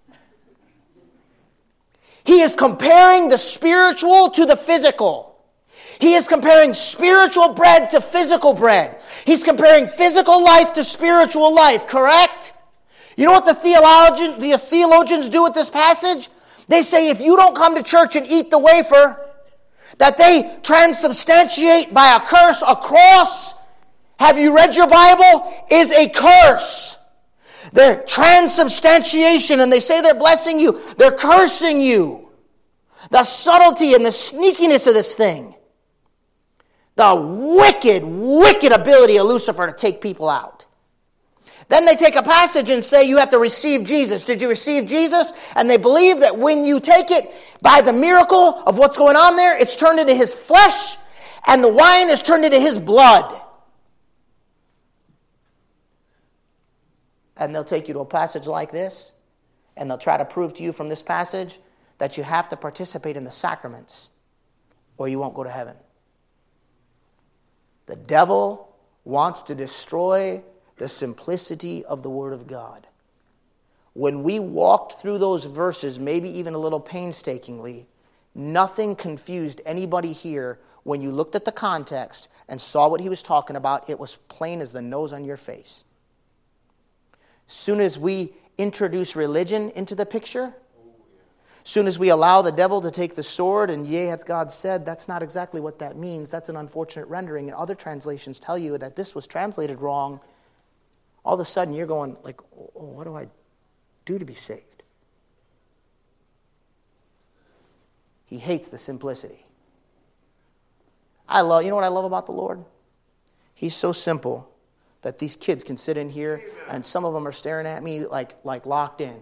He is comparing the spiritual to the physical. He is comparing spiritual bread to physical bread. He's comparing physical life to spiritual life, correct? You know what the theologian, the theologians do with this passage? They say if you don't come to church and eat the wafer, that they transubstantiate by a curse, a cross, have you read your Bible, is a curse. They're transubstantiation, and they say they're blessing you. They're cursing you. The subtlety and the sneakiness of this thing. The wicked, wicked ability of Lucifer to take people out. Then they take a passage and say you have to receive Jesus. Did you receive Jesus? And they believe that when you take it by the miracle of what's going on there, it's turned into his flesh and the wine is turned into his blood. And they'll take you to a passage like this and they'll try to prove to you from this passage that you have to participate in the sacraments or you won't go to heaven. The devil wants to destroy the simplicity of the Word of God. When we walked through those verses, maybe even a little painstakingly, nothing confused anybody here when you looked at the context and saw what he was talking about. It was plain as the nose on your face. Soon as we introduce religion into the picture, soon as we allow the devil to take the sword, and yea, hath God said, that's not exactly what that means. That's an unfortunate rendering. And other translations tell you that this was translated wrong. All of a sudden you're going like, oh, what do I do to be saved? He hates the simplicity. I love, you know what I love about the Lord? He's so simple that these kids can sit in here and some of them are staring at me like, like locked in.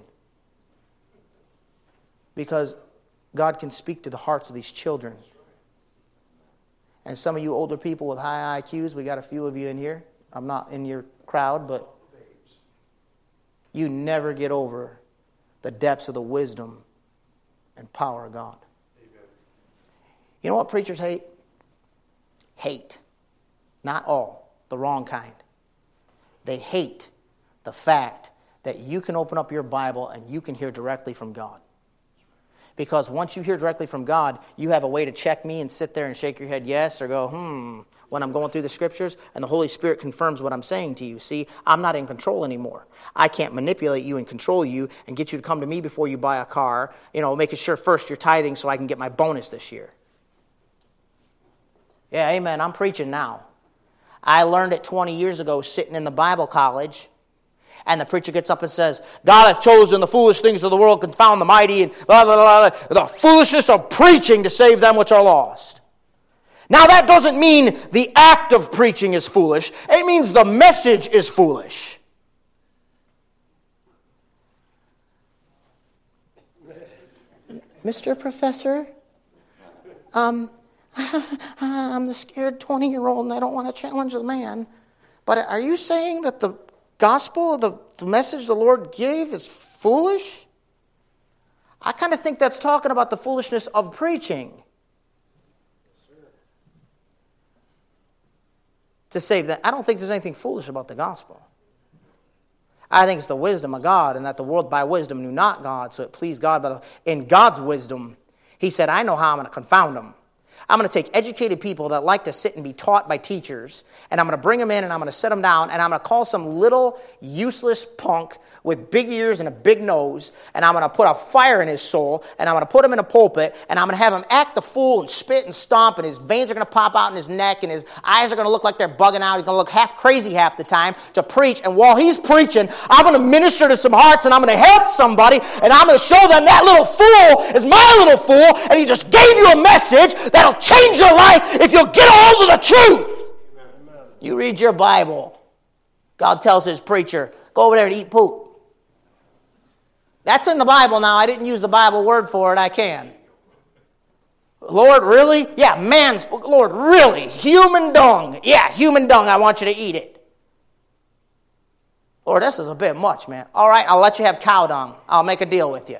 Because God can speak to the hearts of these children. And some of you older people with high I Qs, we got a few of you in here. I'm not in your crowd, but you never get over the depths of the wisdom and power of God. Amen. You know what preachers hate? Hate. Not all. The wrong kind. They hate the fact that you can open up your Bible and you can hear directly from God. Because once you hear directly from God, you have a way to check me and sit there and shake your head yes or go, hmm, when I'm going through the Scriptures, and the Holy Spirit confirms what I'm saying to you. See, I'm not in control anymore. I can't manipulate you and control you and get you to come to me before you buy a car, you know, making sure first you're tithing so I can get my bonus this year. Yeah, amen. I'm preaching now. I learned it twenty years ago sitting in the Bible college, and the preacher gets up and says, God hath chosen the foolish things of the world, confound the mighty, and blah, blah, blah, blah, the foolishness of preaching to save them which are lost. Now that doesn't mean the act of preaching is foolish. It means the message is foolish. Mister Professor, um, I'm the scared twenty-year-old and I don't want to challenge the man. But are you saying that the gospel, the, the message the Lord gave is foolish? I kind of think that's talking about the foolishness of preaching. To save that. I don't think there's anything foolish about the gospel. I think it's the wisdom of God, and that the world by wisdom knew not God, so it pleased God. By the, in God's wisdom, He said, I know how I'm going to confound them. I'm going to take educated people that like to sit and be taught by teachers, and I'm going to bring them in, and I'm going to sit them down, and I'm going to call some little useless punk with big ears and a big nose, and I'm going to put a fire in his soul, and I'm going to put him in a pulpit, and I'm going to have him act the fool and spit and stomp, and his veins are going to pop out in his neck, and his eyes are going to look like they're bugging out. He's going to look half crazy half the time to preach, and while he's preaching, I'm going to minister to some hearts, and I'm going to help somebody, and I'm going to show them that little fool is my little fool, and he just gave you a message that'll change your life if you'll get a hold of the truth. Amen. You read your Bible. God tells his preacher, go over there and eat poop. That's in the Bible now. I didn't use the Bible word for it. I can. Lord, really? Yeah, man's, Lord, really? Human dung. Yeah, human dung. I want you to eat it. Lord, this is a bit much, man. All right, I'll let you have cow dung. I'll make a deal with you.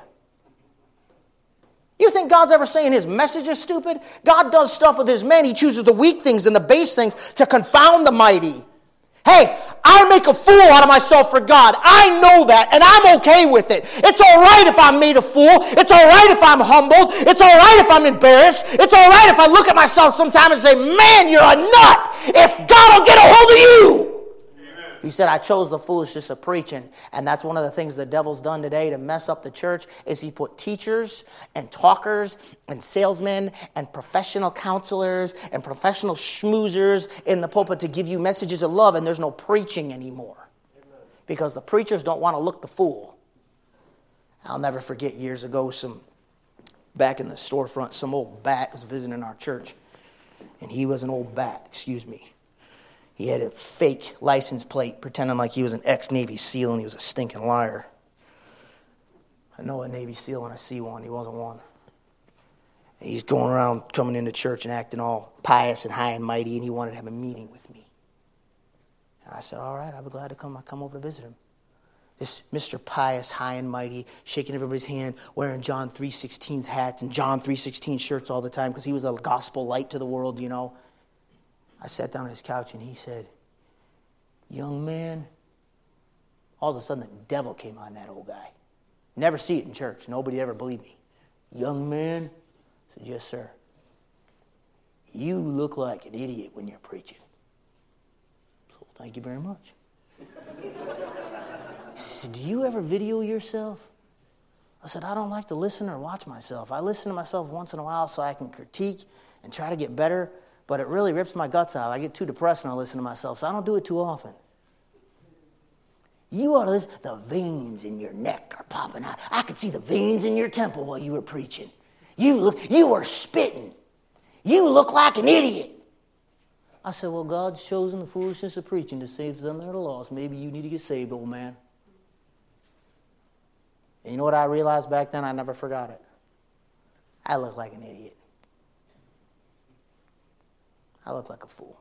You think God's ever saying his message is stupid? God does stuff with his men. He chooses the weak things and the base things to confound the mighty. Hey, I make a fool out of myself for God. I know that, and I'm okay with it. It's all right if I'm made a fool. It's all right if I'm humbled. It's all right if I'm embarrassed. It's all right if I look at myself sometime and say, man, you're a nut, if God will get a hold of you. He said, I chose the foolishness of preaching. And that's one of the things the devil's done today to mess up the church, is he put teachers and talkers and salesmen and professional counselors and professional schmoozers in the pulpit to give you messages of love, and there's no preaching anymore. Amen. Because the preachers don't want to look the fool. I'll never forget years ago, some back in the storefront, some old bat was visiting our church. And he was an old bat, excuse me. He had a fake license plate pretending like he was an ex-Navy SEAL and he was a stinking liar. I know a Navy SEAL when I see one. He wasn't one. And he's going around coming into church and acting all pious and high and mighty, and he wanted to have a meeting with me. And I said, all right, I'll be glad to come. I'll come over to visit him. This Mister Pious, high and mighty, shaking everybody's hand, wearing John three sixteen's hats and John three sixteen shirts all the time because he was a gospel light to the world, you know. I sat down on his couch and he said, young man, all of a sudden the devil came on that old guy. Never see it in church. Nobody ever believed me. Young man, I said, yes, sir. You look like an idiot when you're preaching. So thank you very much. He said, do you ever video yourself? I said, I don't like to listen or watch myself. I listen to myself once in a while so I can critique and try to get better. But it really rips my guts out. I get too depressed when I listen to myself, so I don't do it too often. You ought to listen. The veins in your neck are popping out. I could see the veins in your temple while you were preaching. You look, you were spitting. You look like an idiot. I said, well, God's chosen the foolishness of preaching to save them that are lost. Maybe you need to get saved, old man. And you know what I realized back then? I never forgot it. I look like an idiot. I look like a fool.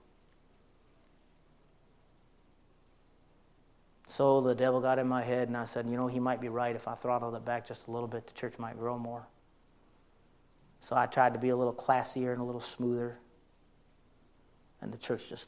So the devil got in my head, and I said, you know, he might be right. If I throttled it back just a little bit, the church might grow more. So I tried to be a little classier and a little smoother. And the church just,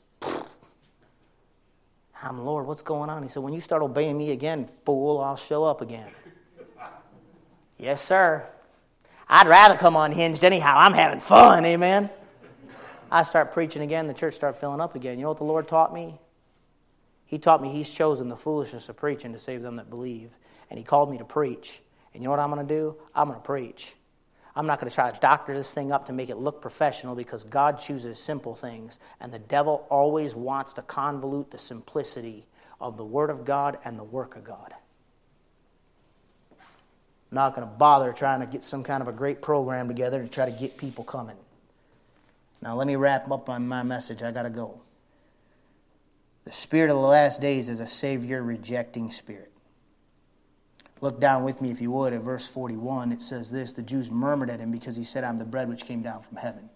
I'm, Lord, what's going on? He said, when you start obeying me again, fool, I'll show up again. Yes, sir. I'd rather come unhinged anyhow. I'm having fun, amen? I start preaching again. The church start filling up again. You know what the Lord taught me? He taught me He's chosen the foolishness of preaching to save them that believe. And He called me to preach. And you know what I'm going to do? I'm going to preach. I'm not going to try to doctor this thing up to make it look professional, because God chooses simple things. And the devil always wants to convolute the simplicity of the Word of God and the work of God. I'm not going to bother trying to get some kind of a great program together to try to get people coming. Now let me wrap up on my message. I got to go. The spirit of the last days is a Savior-rejecting spirit. Look down with me, if you would, at verse forty-one. It says this: the Jews murmured at Him because He said, I'm the bread which came down from heaven.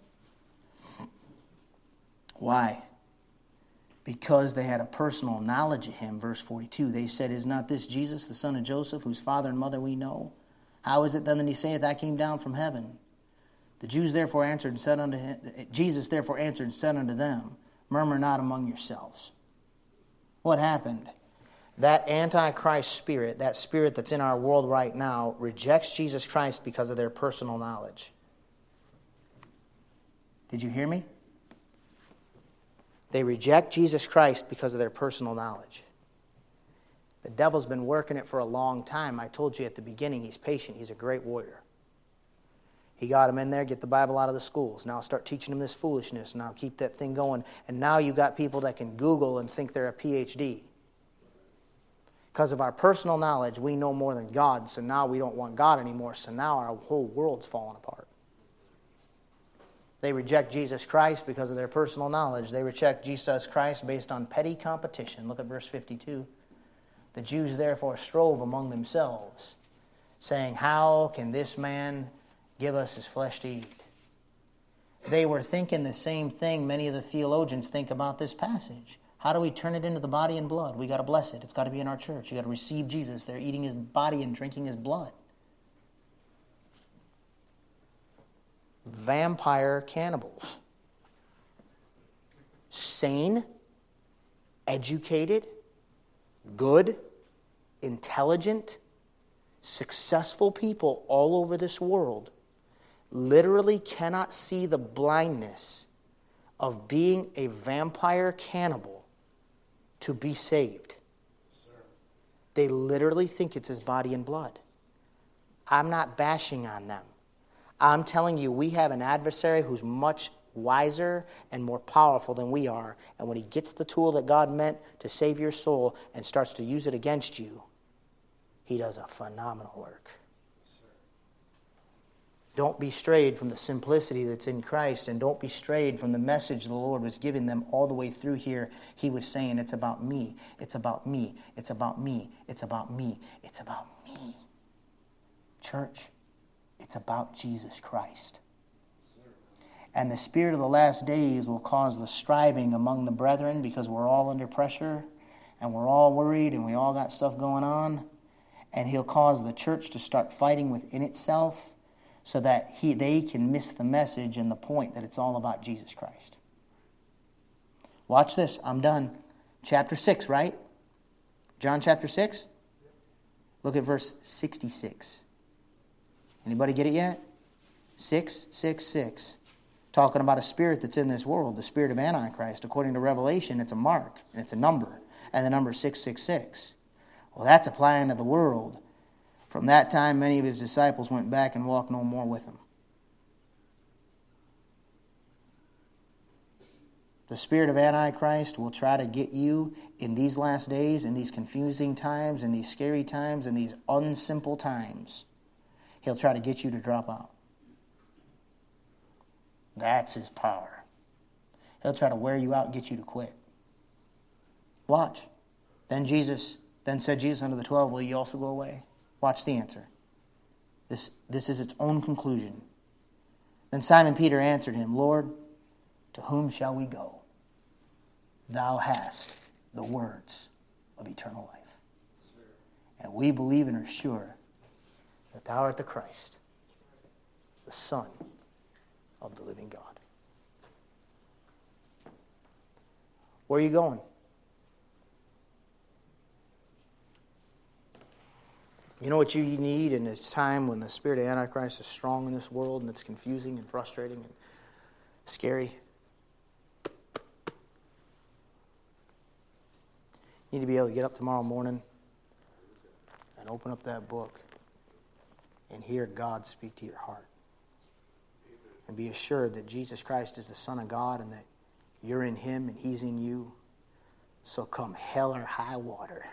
Why? Because they had a personal knowledge of Him. Verse forty-two, they said, is not this Jesus, the son of Joseph, whose father and mother we know? How is it then that He saith, I came down from heaven? The Jews therefore answered and said unto him, Jesus therefore answered and said unto them, murmur not among yourselves. What happened? That Antichrist spirit, that spirit that's in our world right now, rejects Jesus Christ because of their personal knowledge. Did you hear me? They reject Jesus Christ because of their personal knowledge. The devil's been working it for a long time. I told you at the beginning, he's patient. He's a great warrior. He got him in there, get the Bible out of the schools. Now start teaching them this foolishness. Now keep that thing going. And now you got people that can Google and think they're a P H D. Because of our personal knowledge, we know more than God. So now we don't want God anymore. So now our whole world's falling apart. They reject Jesus Christ because of their personal knowledge. They reject Jesus Christ based on petty competition. Look at verse fifty-two. The Jews therefore strove among themselves, saying, how can this man give us his flesh to eat? They were thinking the same thing many of the theologians think about this passage. How do we turn it into the body and blood? We got to bless it. It's got to be in our church. You got to receive Jesus. They're eating His body and drinking His blood. Vampire cannibals. Sane, educated, good, intelligent, successful people all over this world literally cannot see the blindness of being a vampire cannibal to be saved. They literally think it's His body and blood. I'm not bashing on them. I'm telling you, we have an adversary who's much wiser and more powerful than we are. And when he gets the tool that God meant to save your soul and starts to use it against you, he does a phenomenal work. Don't be strayed from the simplicity that's in Christ, and don't be strayed from the message the Lord was giving them all the way through here. He was saying, it's about me, it's about me, it's about me, it's about me, it's about me. Church, it's about Jesus Christ. And the spirit of the last days will cause the striving among the brethren, because we're all under pressure, and we're all worried, and we all got stuff going on. And he'll cause the church to start fighting within itself, so that he, they can miss the message and the point that it's all about Jesus Christ. Watch this. I'm done. Chapter six, right? John chapter six? Look at verse sixty-six. Anybody get it yet? six, six, six. Talking about a spirit that's in this world, the spirit of Antichrist. According to Revelation, it's a mark, and it's a number. And the number six six six. Well, that's applying to the world. From that time, many of his disciples went back and walked no more with him. The spirit of Antichrist will try to get you in these last days, in these confusing times, in these scary times, in these unsimple times. He'll try to get you to drop out. That's his power. He'll try to wear you out and get you to quit. Watch. Then Jesus, then said Jesus unto the twelve, will ye also go away? Watch the answer. This, this is its own conclusion. Then Simon Peter answered him, Lord, to whom shall we go? Thou hast the words of eternal life. And we believe and are sure that thou art the Christ, the Son of the living God. Where are you going? You know what you need in this time when the spirit of Antichrist is strong in this world and it's confusing and frustrating and scary? You need to be able to get up tomorrow morning and open up that book and hear God speak to your heart. And be assured that Jesus Christ is the Son of God and that you're in Him and He's in you. So come hell or high water,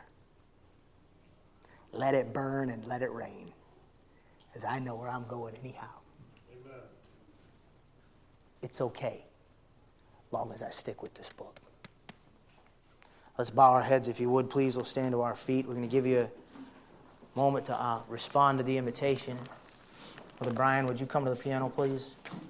let it burn and let it rain, as I know where I'm going anyhow. Amen. It's okay, long as I stick with this book. Let's bow our heads, if you would, please. We'll stand to our feet. We're going to give you a moment to uh, respond to the invitation. Brother Brian, would you come to the piano, please?